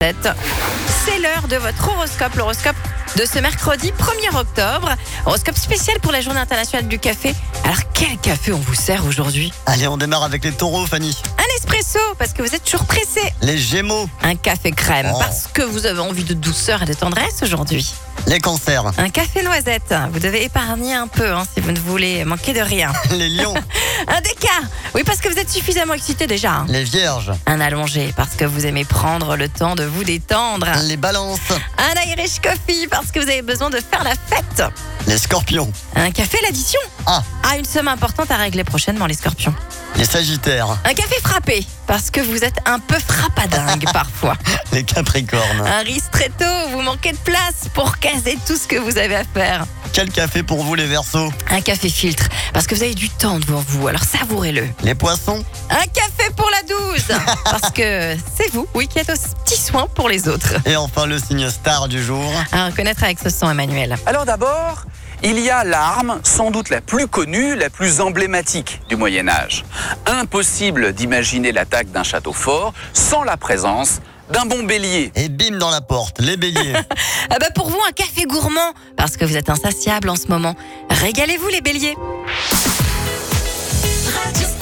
C'est l'heure de votre horoscope, l'horoscope de ce mercredi 1er octobre. Horoscope spécial pour la journée internationale du café. Alors, quel café on vous sert aujourd'hui? Allez, on démarre avec les taureaux, Fanny. Un espresso, parce que vous êtes toujours pressé. Les gémeaux. Un café crème, Oh. parce que vous avez envie de douceur et de tendresse aujourd'hui. Les cancers. Un café noisette, vous devez épargner un peu si vous ne voulez manquer de rien. Les lions. Un déca, oui, parce que vous êtes suffisamment excité déjà. Les vierges. Un allongé, parce que vous aimez prendre le temps de vous détendre. Les balances. Un Irish coffee, parce que vous avez besoin de faire la fête. Les scorpions. Un café l'addition. Ah. Une somme importante à régler prochainement, les scorpions. Les sagittaires. Un café frappé, parce que vous êtes un peu frappadingue parfois. Les capricornes. Un ristretto, vous manquez de place pour caser tout ce que vous avez à faire. Quel café pour vous, les verseaux? Un café filtre, parce que vous avez du temps devant vous, alors savourez-le. Les poissons. Un café pour la 12, parce que c'est vous, oui, qui êtes aux petits soins pour les autres. Et enfin, le signe star du jour. À reconnaître avec ce son, Emmanuel. Alors d'abord, il y a l'arme sans doute la plus connue, la plus emblématique du Moyen-Âge. Impossible d'imaginer l'attaque d'un château fort sans la présence d'un bon bélier. Et bim dans la porte, les béliers. Pour vous, un café gourmand, parce que vous êtes insatiable en ce moment. Régalez-vous, les béliers. Radio